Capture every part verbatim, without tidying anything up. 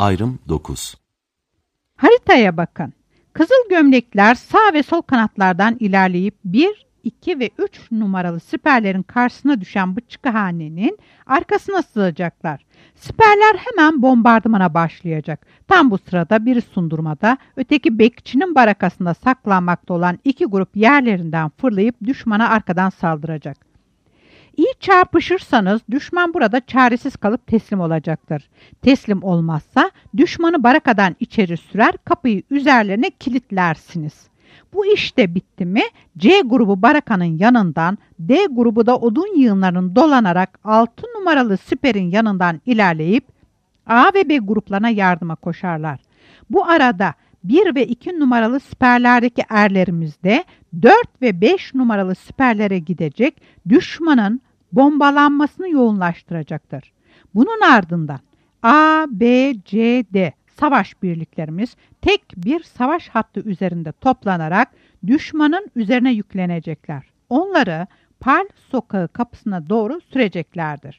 Ayrım dokuz. Haritaya bakın. Kızıl gömlekler sağ ve sol kanatlardan ilerleyip bir, iki ve üç numaralı siperlerin karşısına düşen Bıçkıhane'nin arkasına sığacaklar. Siperler hemen bombardımana başlayacak. Tam bu sırada biri Sundurma'da, öteki bekçinin barakasında saklanmakta olan iki grup yerlerinden fırlayıp düşmana arkadan saldıracak. İyi çarpışırsanız düşman burada çaresiz kalıp teslim olacaktır. Teslim olmazsa düşmanı barakadan içeri sürer, kapıyı üzerlerine kilitlersiniz. Bu iş de bitti mi C grubu barakanın yanından, D grubu da odun yığınlarının dolanarak altı numaralı siperin yanından ilerleyip A ve B gruplarına yardıma koşarlar. Bu arada bir ve iki numaralı siperlerdeki erlerimiz de dört ve beş numaralı siperlere gidecek, düşmanın bombalanmasını yoğunlaştıracaktır. Bunun ardından A, B, C, D savaş birliklerimiz tek bir savaş hattı üzerinde toplanarak düşmanın üzerine yüklenecekler. Onları Pal sokağı kapısına doğru süreceklerdir.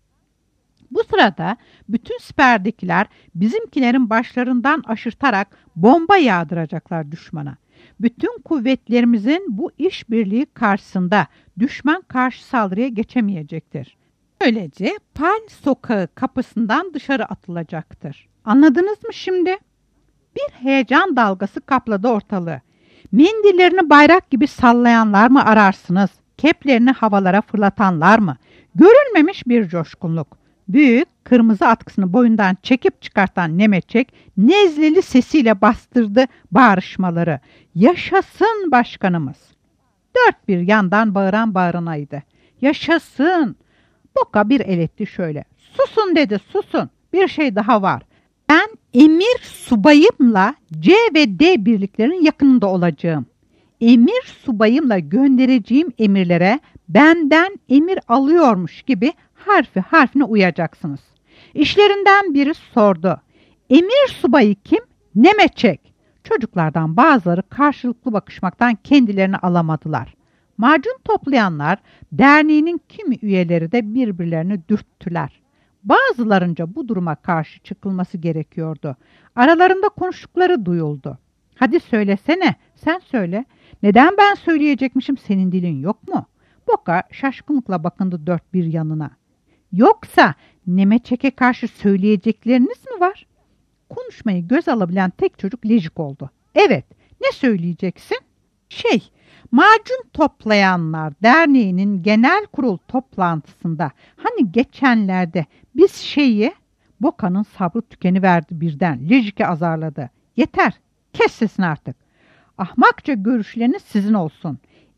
Bu sırada bütün siperdekiler bizimkilerin başlarından aşırtarak bomba yağdıracaklar düşmana. Bütün kuvvetlerimizin bu işbirliği karşısında düşman karşı saldırıya geçemeyecektir. Böylece Pal sokağı kapısından dışarı atılacaktır. Anladınız mı şimdi? Bir heyecan dalgası kapladı ortalığı. Mendillerini bayrak gibi sallayanlar mı ararsınız? Keplerini havalara fırlatanlar mı? Görülmemiş bir coşkunluk. Büyük kırmızı atkısını boyundan çekip çıkartan Nemetçek nezleli sesiyle bastırdı bağrışmaları. Yaşasın başkanımız! Dört bir yandan bağıran bağıranaydı. Yaşasın! Boka bir el etti şöyle. Susun dedi, susun. Bir şey daha var. Ben emir subayımla C ve D birliklerinin yakınında olacağım. Emir subayımla göndereceğim emirlere benden emir alıyormuş gibi harfi harfine uyacaksınız. İşlerinden biri sordu. Emir subayı kim? Nemetçek. Çocuklardan bazıları karşılıklı bakışmaktan kendilerini alamadılar. Macun toplayanlar derneğinin kimi üyeleri de birbirlerini dürttüler. Bazılarınca bu duruma karşı çıkılması gerekiyordu. Aralarında konuştukları duyuldu. Hadi söylesene, sen söyle. Neden ben söyleyecekmişim, senin dilin yok mu? Boka şaşkınlıkla bakındı dört bir yanına. Yoksa Nemetçek'e karşı söyleyecekleriniz mi var? Konuşmayı göz alabilen tek çocuk Lejik oldu. Evet, ne söyleyeceksin? Şey, macun toplayanlar derneğinin genel kurul toplantısında hani geçenlerde biz şeyi, Boka'nın sabrı tükeniverdi birden. Lejik'i azarladı. Yeter, kes sesini artık. Ahmakça görüşleriniz sizin olsun.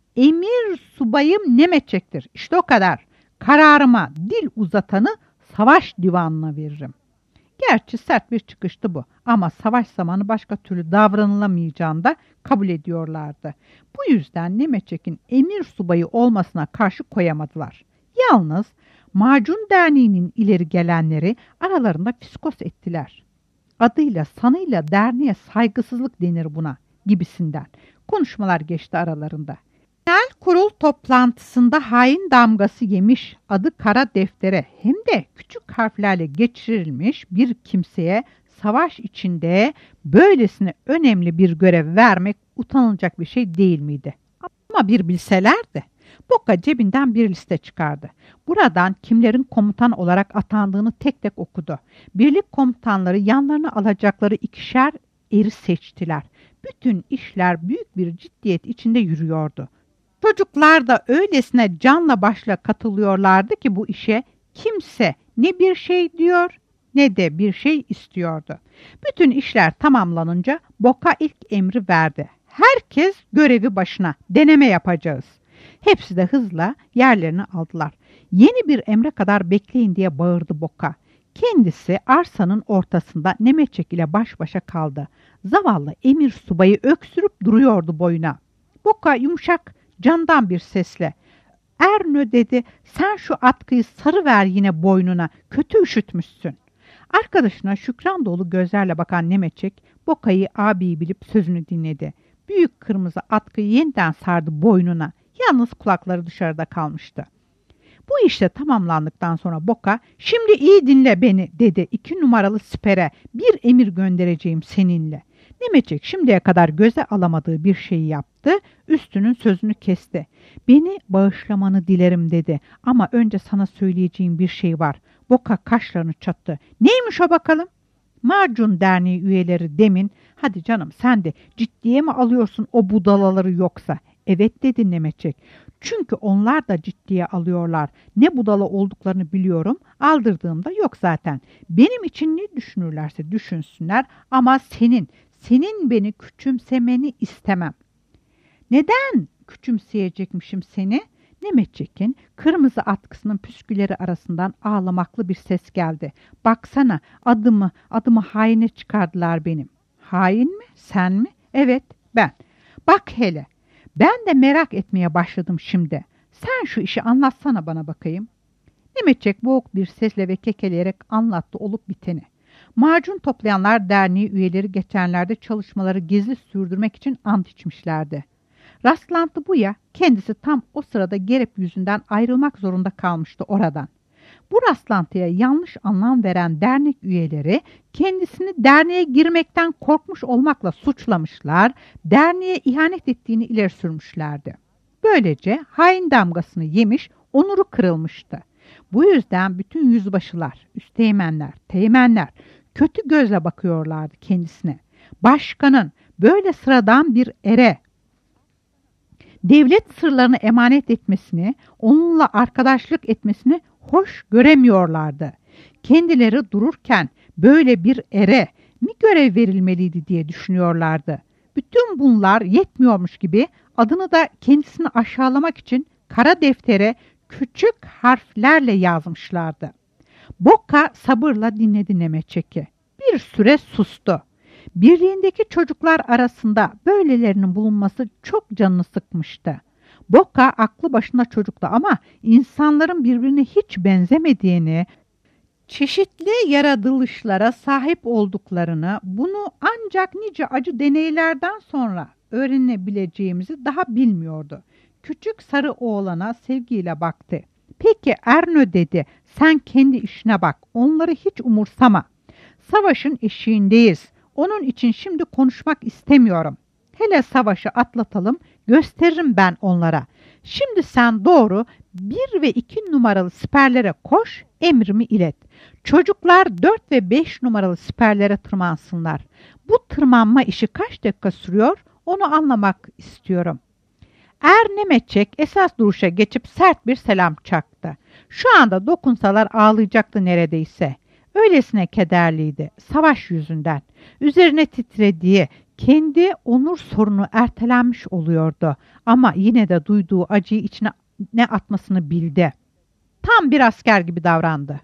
Emir subayım Nemetçek'tir. İşte o kadar. Kararıma dil uzatanı savaş divanına veririm. Gerçi sert bir çıkıştı bu ama savaş zamanı başka türlü davranılamayacağını da kabul ediyorlardı. Bu yüzden Nemetçek'in emir subayı olmasına karşı koyamadılar. Yalnız Macun Derneği'nin ileri gelenleri aralarında fiskos ettiler. Adıyla sanıyla derneğe saygısızlık denir buna gibisinden konuşmalar geçti aralarında. Genel kurul toplantısında hain damgası yemiş, adı kara deftere hem de küçük harflerle geçirilmiş bir kimseye savaş içinde böylesine önemli bir görev vermek utanılacak bir şey değil miydi? Ama bir bilselerdi. Boka cebinden bir liste çıkardı. Buradan kimlerin komutan olarak atandığını tek tek okudu. Birlik komutanları yanlarına alacakları ikişer eri seçtiler. Bütün işler büyük bir ciddiyet içinde yürüyordu. Çocuklar da öylesine canla başla katılıyorlardı ki bu işe kimse ne bir şey diyor ne de bir şey istiyordu. Bütün işler tamamlanınca Boka ilk emri verdi. Herkes görevi başına, deneme yapacağız. Hepsi de hızla yerlerini aldılar. Yeni bir emre kadar bekleyin diye bağırdı Boka. Kendisi arsanın ortasında Nemetçek ile baş başa kaldı. Zavallı emir subayı öksürüp duruyordu boyuna. Boka yumuşak, candan bir sesle, "Ernö," dedi, "sen şu atkıyı sarıver yine boynuna, kötü üşütmüşsün." Arkadaşına şükran dolu gözlerle bakan Nemetçek, Boka'yı abi bilip sözünü dinledi. Büyük kırmızı atkıyı yeniden sardı boynuna, yalnız kulakları dışarıda kalmıştı. Bu işte tamamlandıktan sonra Boka, "Şimdi iyi dinle beni," dedi. "İki numaralı sipere bir emir göndereceğim seninle." Nemecek şimdiye kadar göze alamadığı bir şeyi yaptı, üstünün sözünü kesti. "Beni bağışlamanı dilerim," dedi. "Ama önce sana söyleyeceğim bir şey var." Boka kaşlarını çattı. "Neymiş o bakalım?" "Macun Derneği üyeleri demin..." "Hadi canım, sen de ciddiye mi alıyorsun o budalaları yoksa?" "Evet," dedi Nemecek. "Çünkü onlar da ciddiye alıyorlar. Ne budala olduklarını biliyorum. Aldırdığımda yok zaten. Benim için ne düşünürlerse düşünsünler ama senin, senin beni küçümsemeni istemem." "Neden küçümseyecekmişim seni?" Nemecek'in kırmızı atkısının püskülleri arasından ağlamaklı bir ses geldi. "Baksana, adımı, adımı haine çıkardılar benim." "Hain mi? Sen mi?" "Evet, ben." "Bak hele, ben de merak etmeye başladım şimdi. Sen şu işi anlatsana bana bakayım." Nemecek boğuk bir sesle ve kekeleyerek anlattı olup biteni. Macun Toplayanlar Derneği üyeleri geçenlerde çalışmaları gizli sürdürmek için ant içmişlerdi. Rastlantı bu ya, kendisi tam o sırada Gerep yüzünden ayrılmak zorunda kalmıştı oradan. Bu rastlantıya yanlış anlam veren dernek üyeleri kendisini derneğe girmekten korkmuş olmakla suçlamışlar, derneğe ihanet ettiğini ileri sürmüşlerdi. Böylece hain damgasını yemiş, onuru kırılmıştı. Bu yüzden bütün yüzbaşılar, üsteğmenler, teğmenler kötü gözle bakıyorlardı kendisine. Başkanın böyle sıradan bir ere devlet sırlarını emanet etmesini, onunla arkadaşlık etmesini hoş göremiyorlardı. Kendileri dururken böyle bir ere mi görev verilmeliydi diye düşünüyorlardı. Bütün bunlar yetmiyormuş gibi adını da kendisini aşağılamak için kara deftere küçük harflerle yazmışlardı. Boka sabırla dinledi Nemecek'i. Bir süre sustu. Birliğindeki çocuklar arasında böylelerinin bulunması çok canını sıkmıştı. Boka aklı başında çocuktu ama insanların birbirine hiç benzemediğini, çeşitli yaratılışlara sahip olduklarını, bunu ancak nice acı deneylerden sonra öğrenebileceğimizi daha bilmiyordu. Küçük sarı oğlana sevgiyle baktı. "Peki Ernö," dedi, "sen kendi işine bak, onları hiç umursama. Savaşın eşiğindeyiz. Onun için şimdi konuşmak istemiyorum. Hele savaşı atlatalım, gösteririm ben onlara. Şimdi sen doğru bir ve iki numaralı siperlere koş, emrimi ilet. Çocuklar dört ve beş numaralı siperlere tırmansınlar. Bu tırmanma işi kaç dakika sürüyor, onu anlamak istiyorum." Er Nemecek esas duruşa geçip sert bir selam çaktı. Şu anda dokunsalar ağlayacaktı neredeyse. Öylesine kederliydi, savaş yüzünden. Üzerine titrediği, kendi onur sorunu ertelenmiş oluyordu. Ama yine de duyduğu acıyı içine ne atmasını bildi. Tam bir asker gibi davrandı.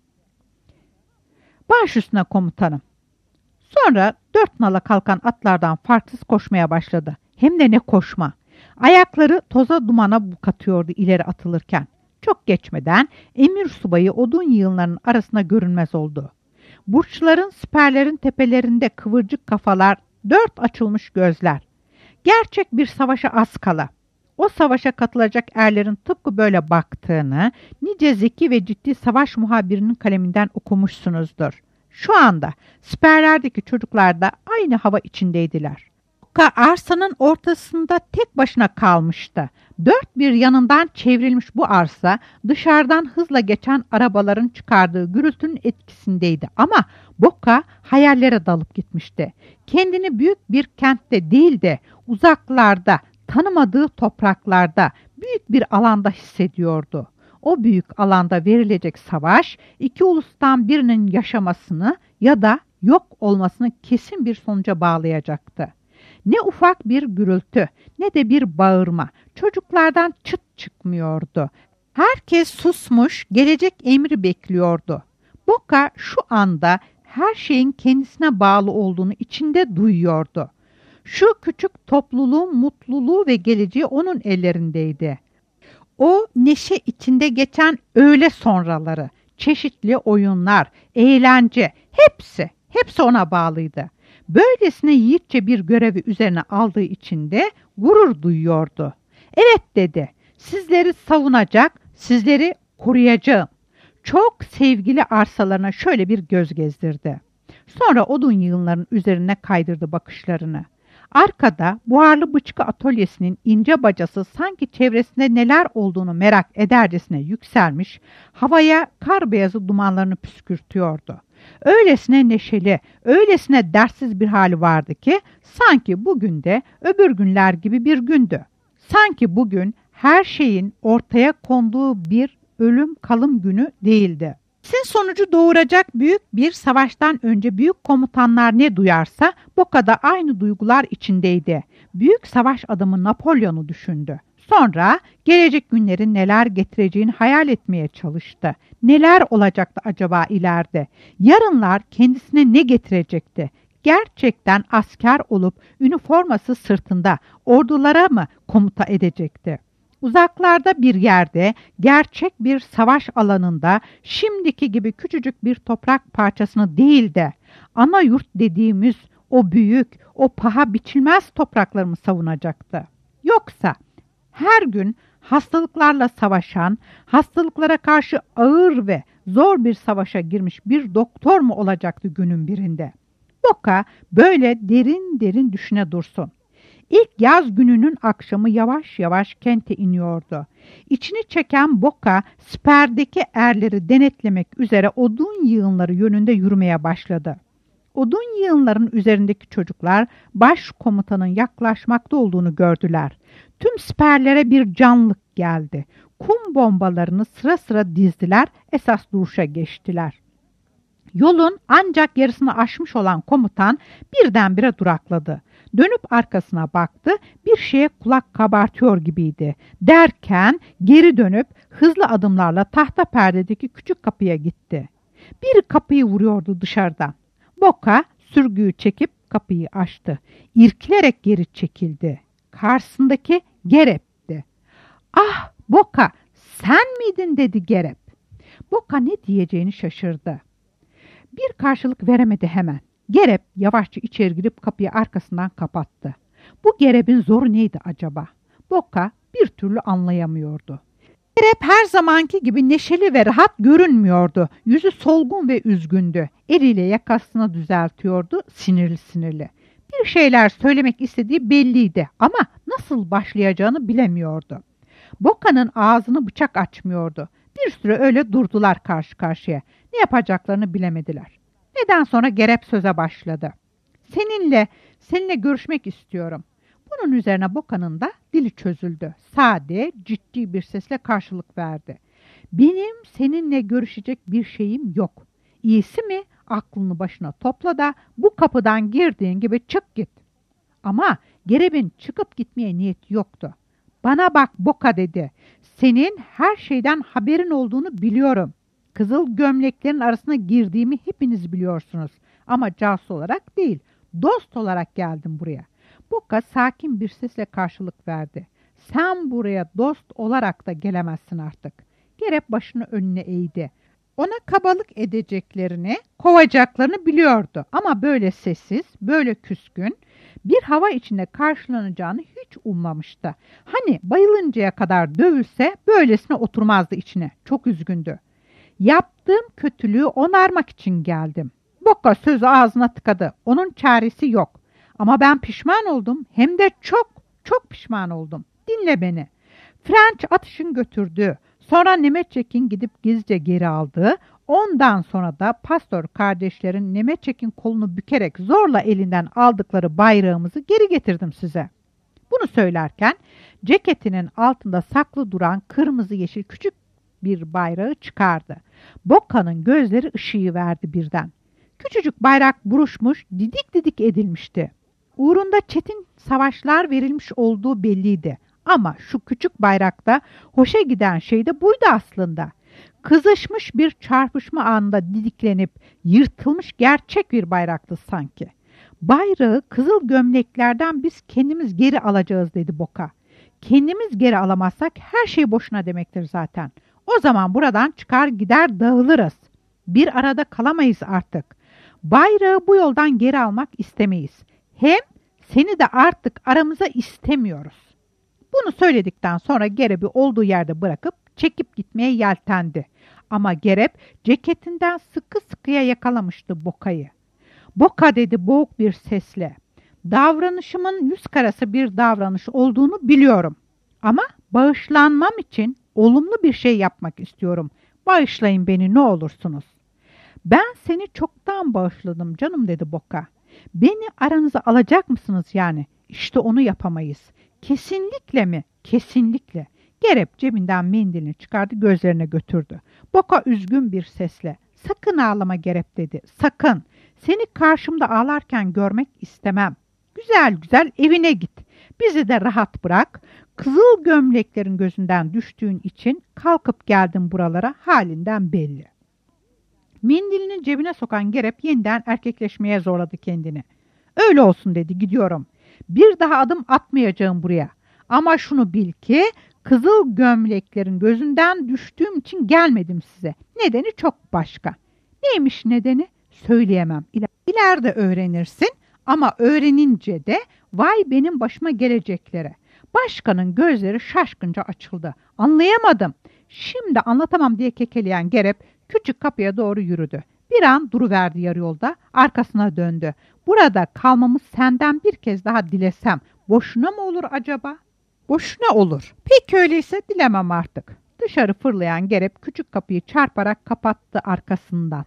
"Baş üstüne komutanım." Sonra dört nala kalkan atlardan farksız koşmaya başladı. Hem de ne koşma. Ayakları toza dumana katıyordu ileri atılırken. Çok geçmeden emir subayı odun yığınlarının arasında görünmez oldu. Burçların, siperlerin tepelerinde kıvırcık kafalar, dört açılmış gözler. Gerçek bir savaşa az kala. O savaşa katılacak erlerin tıpkı böyle baktığını nice zeki ve ciddi savaş muhabirinin kaleminden okumuşsunuzdur. Şu anda siperlerdeki çocuklar da aynı hava içindeydiler. Boka arsanın ortasında tek başına kalmıştı. Dört bir yanından çevrilmiş bu arsa dışarıdan hızla geçen arabaların çıkardığı gürültünün etkisindeydi ama Boka hayallere dalıp gitmişti. Kendini büyük bir kentte değil de uzaklarda, tanımadığı topraklarda, büyük bir alanda hissediyordu. O büyük alanda verilecek savaş iki ulustan birinin yaşamasını ya da yok olmasını kesin bir sonuca bağlayacaktı. Ne ufak bir gürültü ne de bir bağırma çocuklardan çıt çıkmıyordu. Herkes susmuş, gelecek emri bekliyordu. Boka şu anda her şeyin kendisine bağlı olduğunu içinde duyuyordu. Şu küçük topluluğun mutluluğu ve geleceği onun ellerindeydi. O neşe içinde geçen öğle sonraları, çeşitli oyunlar, eğlence hepsi, hepsi ona bağlıydı. Böylesine yiğitçe bir görevi üzerine aldığı için de gurur duyuyordu. "Evet," dedi, "sizleri savunacak, sizleri koruyacağım. Çok sevgili arsalarına şöyle bir göz gezdirdi. Sonra odun yığınlarının üzerine kaydırdı bakışlarını. Arkada buharlı bıçkı atölyesinin ince bacası sanki çevresinde neler olduğunu merak edercesine yükselmiş, havaya kar beyazı dumanlarını püskürtüyordu. Öylesine neşeli, öylesine dertsiz bir hali vardı ki sanki bugün de öbür günler gibi bir gündü. Sanki bugün her şeyin ortaya konduğu bir ölüm kalım günü değildi. Sin sonucu doğuracak büyük bir savaştan önce büyük komutanlar ne duyarsa Boka da aynı duygular içindeydi. Büyük savaş adamı Napolyon'u düşündü. Sonra gelecek günlerin neler getireceğini hayal etmeye çalıştı. Neler olacaktı acaba ileride? Yarınlar kendisine ne getirecekti? Gerçekten asker olup üniforması sırtında ordulara mı komuta edecekti? Uzaklarda bir yerde, gerçek bir savaş alanında şimdiki gibi küçücük bir toprak parçasını değil de ana yurt dediğimiz o büyük, o paha biçilmez toprakları mı savunacaktı? Yoksa her gün hastalıklarla savaşan, hastalıklara karşı ağır ve zor bir savaşa girmiş bir doktor mu olacaktı günün birinde? Boka böyle derin derin düşüne dursun. İlk yaz gününün akşamı yavaş yavaş kente iniyordu. İçini çeken Boka, siperdeki erleri denetlemek üzere odun yığınları yönünde yürümeye başladı. Odun yığınların üzerindeki çocuklar başkomutanın yaklaşmakta olduğunu gördüler. Tüm siperlere bir canlılık geldi. Kum bombalarını sıra sıra dizdiler, esas duruşa geçtiler. Yolun ancak yarısını aşmış olan komutan birdenbire durakladı. Dönüp arkasına baktı, bir şeye kulak kabartıyor gibiydi. Derken geri dönüp hızlı adımlarla tahta perdedeki küçük kapıya gitti. Bir kapıyı vuruyordu dışarıdan. Boka sürgüyü çekip kapıyı açtı. İrkilerek geri çekildi. Karşısındaki Gerep'ti. "Ah Boka, sen miydin?" dedi Gerep. Boka ne diyeceğini şaşırdı. Bir karşılık veremedi hemen. Gerep yavaşça içeri girip kapıyı arkasından kapattı. Bu Gerep'in zoru neydi acaba? Boka bir türlü anlayamıyordu. Gerep her zamanki gibi neşeli ve rahat görünmüyordu. Yüzü solgun ve üzgündü. Eliyle yakasını düzeltiyordu, sinirli sinirli. Bir şeyler söylemek istediği belliydi ama nasıl başlayacağını bilemiyordu. Boka'nın ağzını bıçak açmıyordu. Bir süre öyle durdular karşı karşıya. Ne yapacaklarını bilemediler. Neden sonra Gerep söze başladı. Seninle, seninle görüşmek istiyorum. Bunun üzerine Boka'nın da dili çözüldü. Sade, ciddi bir sesle karşılık verdi. Benim seninle görüşecek bir şeyim yok. İyisi mi aklını başına topla da bu kapıdan girdiğin gibi çık git. Ama Gerep'in çıkıp gitmeye niyeti yoktu. Bana bak Boka dedi. Senin her şeyden haberin olduğunu biliyorum. Kızıl gömleklerin arasına girdiğimi hepiniz biliyorsunuz. Ama casus olarak değil, dost olarak geldim buraya. Boka sakin bir sesle karşılık verdi. Sen buraya dost olarak da gelemezsin artık. Gerep başını önüne eğdi. Ona kabalık edeceklerini, kovacaklarını biliyordu. Ama böyle sessiz, böyle küskün bir hava içinde karşılanacağını hiç ummamıştı. Hani bayılıncaya kadar dövülse böylesine oturmazdı içine. Çok üzgündü. Yaptığım kötülüğü onarmak için geldim. Boka sözü ağzına tıkadı. Onun çaresi yok. Ama ben pişman oldum. Hem de çok, çok pişman oldum. Dinle beni. French atışın götürdüğü, sonra Nemetçek'in gidip gizlice geri aldığı, ondan sonra da pastör kardeşlerin Nemetçek'in kolunu bükerek zorla elinden aldıkları bayrağımızı geri getirdim size. Bunu söylerken ceketinin altında saklı duran kırmızı yeşil küçük bir bayrağı çıkardı. Boka'nın gözleri ışığı verdi birden. Küçücük bayrak buruşmuş, didik didik edilmişti. Uğrunda çetin savaşlar verilmiş olduğu belliydi. Ama şu küçük bayrakta hoşa giden şey de buydu aslında. Kızışmış bir çarpışma anında didiklenip yırtılmış gerçek bir bayraktı sanki. Bayrağı kızıl gömleklerden biz kendimiz geri alacağız dedi Boka. Kendimiz geri alamazsak her şey boşuna demektir zaten. O zaman buradan çıkar gider dağılırız. Bir arada kalamayız artık. Bayrağı bu yoldan geri almak istemeyiz. Hem seni de artık aramıza istemiyoruz. Bunu söyledikten sonra Gerep'i olduğu yerde bırakıp çekip gitmeye yeltendi. Ama Gerep ceketinden sıkı sıkıya yakalamıştı Boka'yı. "Boka," dedi boğuk bir sesle. "Davranışımın yüz karası bir davranış olduğunu biliyorum. Ama bağışlanmam için olumlu bir şey yapmak istiyorum. Bağışlayın beni ne olursunuz." "Ben seni çoktan bağışladım canım," dedi Boka. "Beni aranıza alacak mısınız yani?" "İşte onu yapamayız." "Kesinlikle mi?" "Kesinlikle." Gerep cebinden mendilini çıkardı, gözlerine götürdü. Boka üzgün bir sesle, "Sakın ağlama Gerep," dedi. "Sakın. Seni karşımda ağlarken görmek istemem. Güzel güzel evine git. Bizi de rahat bırak. Kızıl gömleklerin gözünden düştüğün için kalkıp geldin buralara, halinden belli." Mendilini cebine sokan Gerep yeniden erkekleşmeye zorladı kendini. "Öyle olsun," dedi, "gidiyorum. Bir daha adım atmayacağım buraya. Ama şunu bil ki kızıl gömleklerin gözünden düştüğüm için gelmedim size. Nedeni çok başka." "Neymiş nedeni?" "Söyleyemem. İleride öğrenirsin ama öğrenince de vay benim başıma geleceklere." Başkanın gözleri şaşkınca açıldı. "Anlayamadım." "Şimdi anlatamam," diye kekeleyen Gerep küçük kapıya doğru yürüdü. Bir an duruverdi yarı yolda, arkasına döndü. "Burada kalmamı senden bir kez daha dilesem boşuna mı olur acaba?" "Boşuna olur." "Peki öyleyse dilemem artık." Dışarı fırlayan Gerep küçük kapıyı çarparak kapattı arkasından.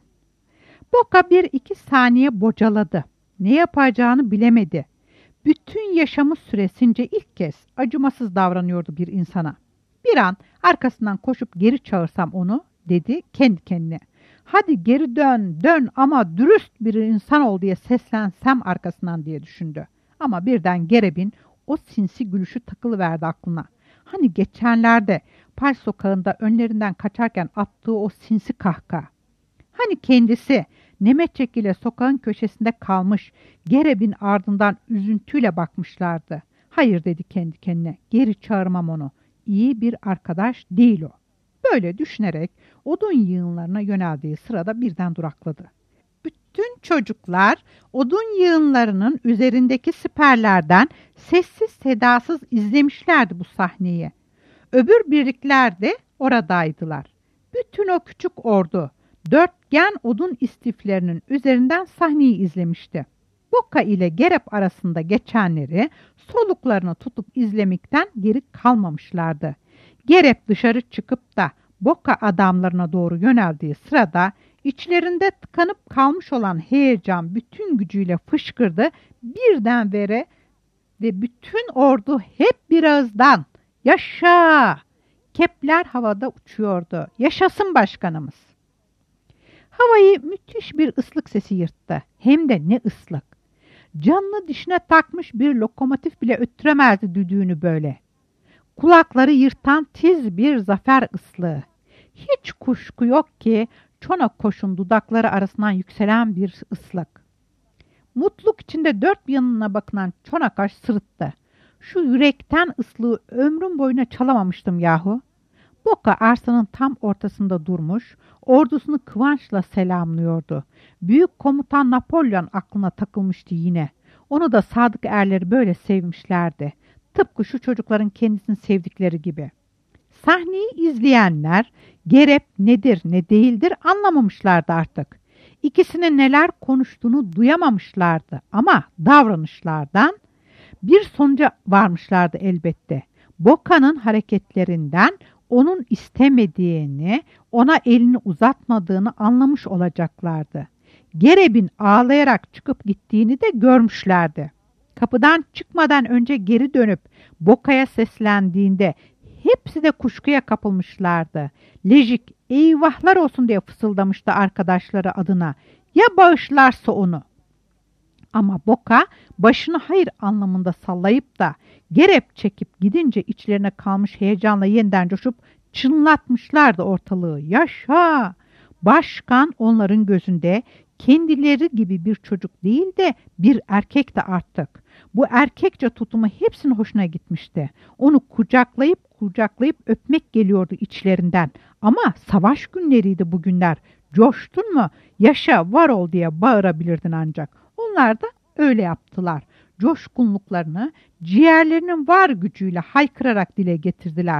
Boka bir iki saniye bocaladı. Ne yapacağını bilemedi. Bütün yaşamı süresince ilk kez acımasız davranıyordu bir insana. Bir an arkasından koşup geri çağırsam onu, dedi kendi kendine. "Hadi geri dön, dön ama dürüst bir insan ol," diye seslensem arkasından diye düşündü. Ama birden Gerep'in o sinsi gülüşü takılıverdi aklına. Hani geçenlerde Pal sokağında önlerinden kaçarken attığı o sinsi kahkaha. Hani kendisi Nemetçek ile sokağın köşesinde kalmış, Gerep'in ardından üzüntüyle bakmışlardı. "Hayır," dedi kendi kendine, "geri çağırmam onu. İyi bir arkadaş değil o." Böyle düşünerek odun yığınlarına yöneldiği sırada birden durakladı. Bütün çocuklar odun yığınlarının üzerindeki siperlerden sessiz sedasız izlemişlerdi bu sahneyi. Öbür birlikler de oradaydılar. Bütün o küçük ordu dörtgen odun istiflerinin üzerinden sahneyi izlemişti. Boka ile Gerep arasında geçenleri soluklarını tutup izlemekten geri kalmamışlardı. Gerep dışarı çıkıp da Boka adamlarına doğru yöneldiği sırada içlerinde tıkanıp kalmış olan heyecan bütün gücüyle fışkırdı. Birdenbire ve bütün ordu hep bir ağızdan "Yaşa!" Kepler havada uçuyordu. "Yaşasın başkanımız!" Havayı müthiş bir ıslık sesi yırttı. Hem de ne ıslık! Canını dişine takmış bir lokomotif bile öttüremezdi düdüğünü böyle. Kulakları yırtan tiz bir zafer ıslığı. Hiç kuşku yok ki Çonakkoş'un dudakları arasından yükselen bir ıslık. Mutluluk içinde dört yanına bakınan Çonakkoş sırıttı. "Şu yürekten ıslığı ömrüm boyuna çalamamıştım yahu." Boka arsanın tam ortasında durmuş, ordusunu kıvançla selamlıyordu. Büyük komutan Napolyon aklına takılmıştı yine. Onu da sadık erleri böyle sevmişlerdi. Tıpkı şu çocukların kendisini sevdikleri gibi. Sahneyi izleyenler Gerep nedir ne değildir anlamamışlardı artık. İkisinin neler konuştuğunu duyamamışlardı ama davranışlardan bir sonuca varmışlardı elbette. Boka'nın hareketlerinden onun istemediğini, ona elini uzatmadığını anlamış olacaklardı. Gerep'in ağlayarak çıkıp gittiğini de görmüşlerdi. Kapıdan çıkmadan önce geri dönüp Boka'ya seslendiğinde hepsi de kuşkuya kapılmışlardı. Lejik eyvahlar olsun diye fısıldamıştı arkadaşları adına. Ya bağışlarsa onu? Ama Boka başını hayır anlamında sallayıp da Gerep çekip gidince içlerine kalmış heyecanla yeniden coşup çınlatmışlardı ortalığı. "Yaşa!" Başkan onların gözünde kendileri gibi bir çocuk değil de bir erkek de artık. Bu erkekçe tutumu hepsinin hoşuna gitmişti. Onu kucaklayıp kucaklayıp öpmek geliyordu içlerinden. Ama savaş günleriydi bugünler. Coştun mu? "Yaşa, var ol," diye bağırabilirdin ancak. Onlar da öyle yaptılar. Coşkunluklarını ciğerlerinin var gücüyle haykırarak dile getirdiler.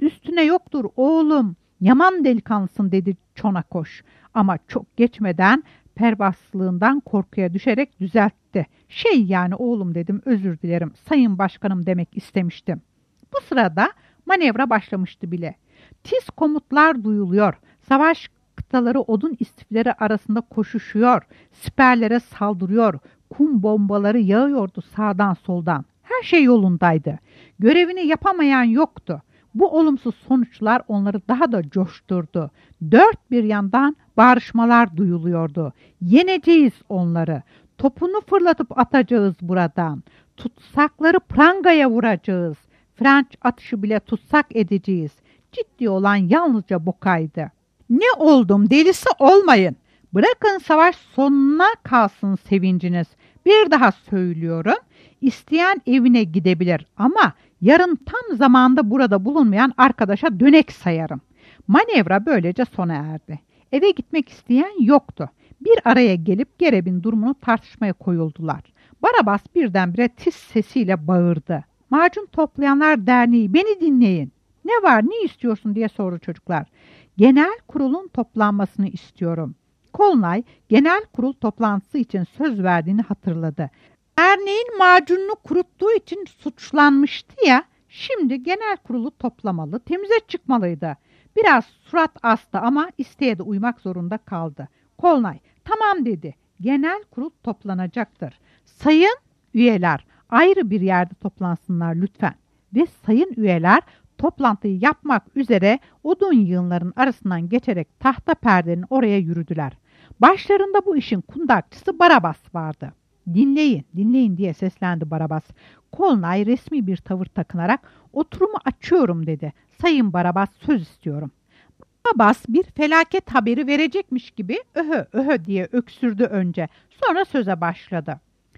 üstüne yoktur oğlum. Yaman delikanlısın dedi Çonakoş. Ama çok geçmeden pervaslığından korkuya düşerek düzeltti. Şey yani oğlum dedim, özür dilerim, sayın başkanım demek istemiştim. Bu sırada manevra başlamıştı bile. Tiz komutlar duyuluyor. Savaş kıtaları odun istifleri arasında koşuşuyor. Siperlere saldırıyor. Kum bombaları yağıyordu sağdan soldan. Her şey yolundaydı. Görevini yapamayan yoktu. Bu olumsuz sonuçlar onları daha da coşturdu. Dört bir yandan bağrışmalar duyuluyordu. Yeneceğiz onları. Topunu fırlatıp atacağız buradan. Tutsakları prangaya vuracağız. Frenç atışı bile tutsak edeceğiz. Ciddi olan yalnızca Bokay'dı. Ne oldum, delisi olmayın. Bırakın savaş sonuna kalsın sevinciniz. Bir daha söylüyorum. İsteyen evine gidebilir ama yarın tam zamanda burada bulunmayan arkadaşa dönek sayarım. Manevra böylece sona erdi. Eve gitmek isteyen yoktu. Bir araya gelip Gereb'in durumunu tartışmaya koyuldular. Barabas birdenbire tiz sesiyle bağırdı. Macun Toplayanlar Derneği, beni dinleyin. Ne var, ne istiyorsun diye sordu çocuklar. Genel kurulun toplanmasını istiyorum. Kolunay genel kurul toplantısı için söz verdiğini hatırladı. Derneğin macununu kuruttuğu için suçlanmıştı ya, şimdi genel kurulu toplamalı, temize çıkmalıydı. Biraz surat astı ama isteğe de uymak zorunda kaldı. Kolunay tamam dedi. Genel kurul toplanacaktır. Sayın üyeler ayrı bir yerde toplansınlar lütfen. Ve sayın üyeler toplantıyı yapmak üzere odun yığınlarının arasından geçerek tahta perdenin oraya yürüdüler. Başlarında bu işin kundakçısı Barabas vardı. Dinleyin, dinleyin diye seslendi Barabas. Kolunay resmi bir tavır takınarak oturumu açıyorum dedi. Sayın Barabas, söz istiyorum. Barabas bir felaket haberi verecekmiş gibi öhö öhö diye öksürdü önce. Sonra söze başladı.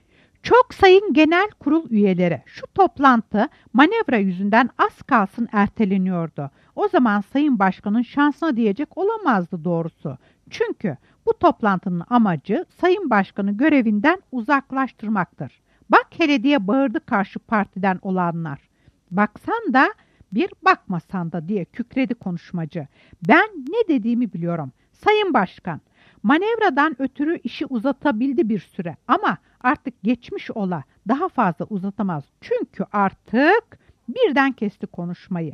Çok sayın genel kurul üyeleri, şu toplantı manevra yüzünden az kalsın erteleniyordu. O zaman sayın başkanın şansına diyecek olamazdı doğrusu. Çünkü bu toplantının amacı sayın başkanı görevinden uzaklaştırmaktır. Bak hele diye bağırdı karşı partiden olanlar. Baksan da bir bakmasan da diye kükredi konuşmacı. Ben ne dediğimi biliyorum. Sayın başkan, manevradan ötürü işi uzatabildi bir süre ama artık geçmiş ola daha fazla uzatamaz. Çünkü artık birden kesti konuşmayı.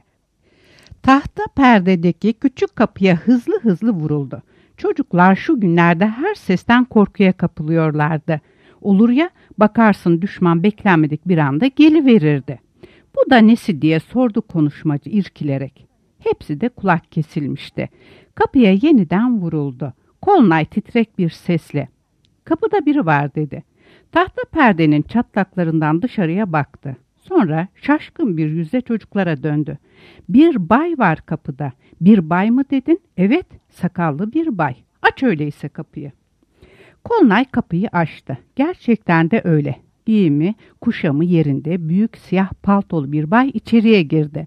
Tahta perdedeki küçük kapıya hızlı hızlı vuruldu. Çocuklar şu günlerde her sesten korkuya kapılıyorlardı. Olur ya, bakarsın düşman beklenmedik bir anda geliverirdi. Bu da nesi diye sordu konuşmacı irkilerek. Hepsi de kulak kesilmişti. Kapıya yeniden vuruldu. Kolunay titrek bir sesle "Kapıda biri var" dedi. Tahta perdenin çatlaklarından dışarıya baktı. Sonra şaşkın bir yüzle çocuklara döndü. "Bir bay var kapıda." "Bir bay mı dedin?" "Evet, sakallı bir bay." "Aç öyleyse kapıyı." Kolunay kapıyı açtı. Gerçekten de öyle. Giyimi, kuşamı yerinde büyük siyah paltolu bir bay içeriye girdi.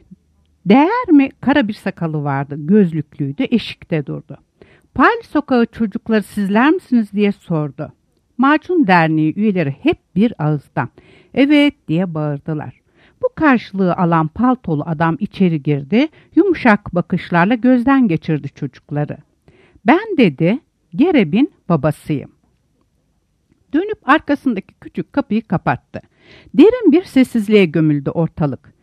Değer mi kara bir sakalı vardı, gözlüklüydü, eşikte durdu. "Pal sokağı çocukları sizler misiniz?" diye sordu. Macun Derneği üyeleri hep bir ağızdan "Evet" diye bağırdılar. Bu karşılığı alan paltolu adam içeri girdi, yumuşak bakışlarla gözden geçirdi çocukları. "Ben" dedi, "Gereb'in babasıyım." Dönüp arkasındaki küçük kapıyı kapattı. Derin bir sessizliğe gömüldü ortalık.